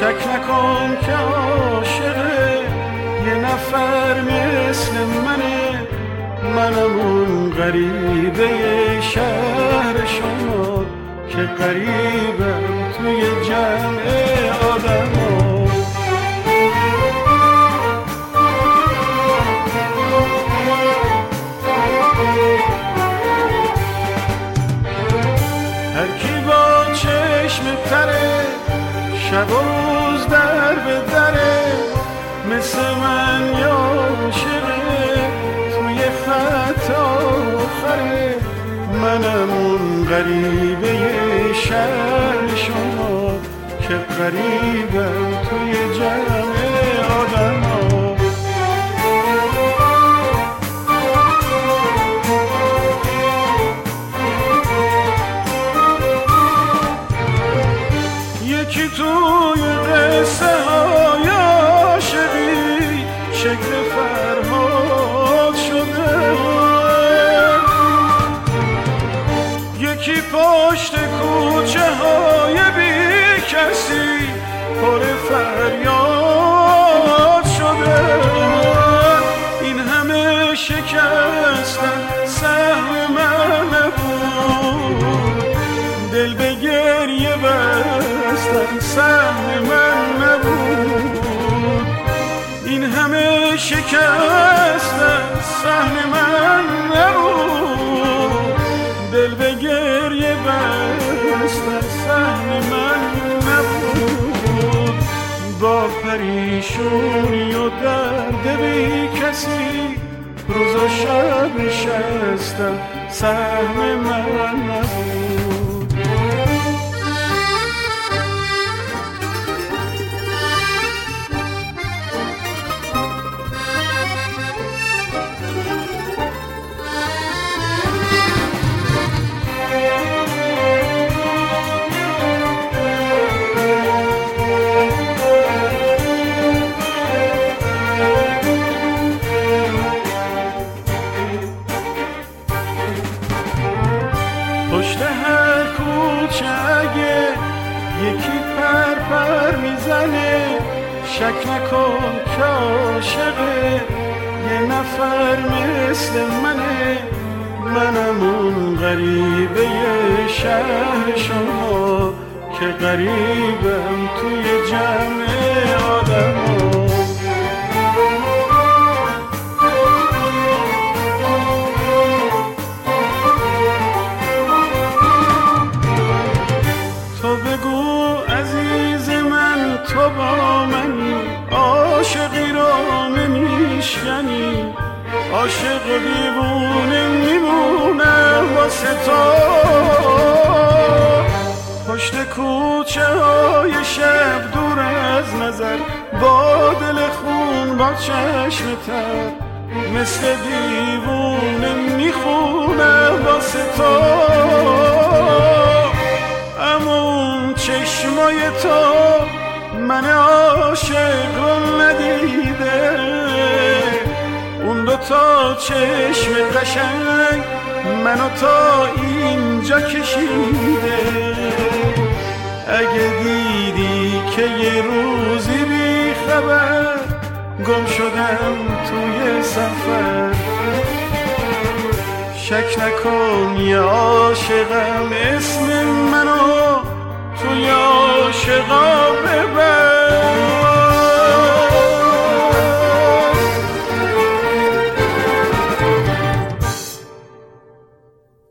شک نکن که عاشقه یه نفر مثل منم اون غریبه شهر شما که غریبم توی جمع آدما. هر کی با چشم تره شب و روز در به دره مثل من یا عاشقه توی خط آخره. منم اون غریبه شهر شما که غریبم توی جمع آدما. یکی توی قصه های عاشقی شکل فرهاد شده، یکی پشت کوچه های بی کسی پر فریاد شده. این همه شکستن سهم من نبود، دل به گریه بستن سهم من نبود. این همه شکستن سهم من نبود، دل به گریه بستن سهم من نبود. با پریشونی و درد بی کسی روز و شب نشستم سهم من نبود. پشت هر کوچه اگه یکی پر میزنه شک نکن که عاشقه یه نفر مثل منم اون غریبه شهر شما که غریبم توی جمع آدما. تو با منی عاشقی رو نمیشکنی، عاشق و دیوونه میمونه واسه تو. پشت کوچه های شب دور از نظر با دل خون با چشم تر مثل دیوونه میخونه واسه تو. اما اون چشمای تو من عاشق رو ندیده، اون دوتا چشم قشنگ منو تا اینجا کشیده. اگه دیدی که یه روزی بی خبر گم شدم توی سفر، شک نکن یه عاشقم اسم منو توی عاشقا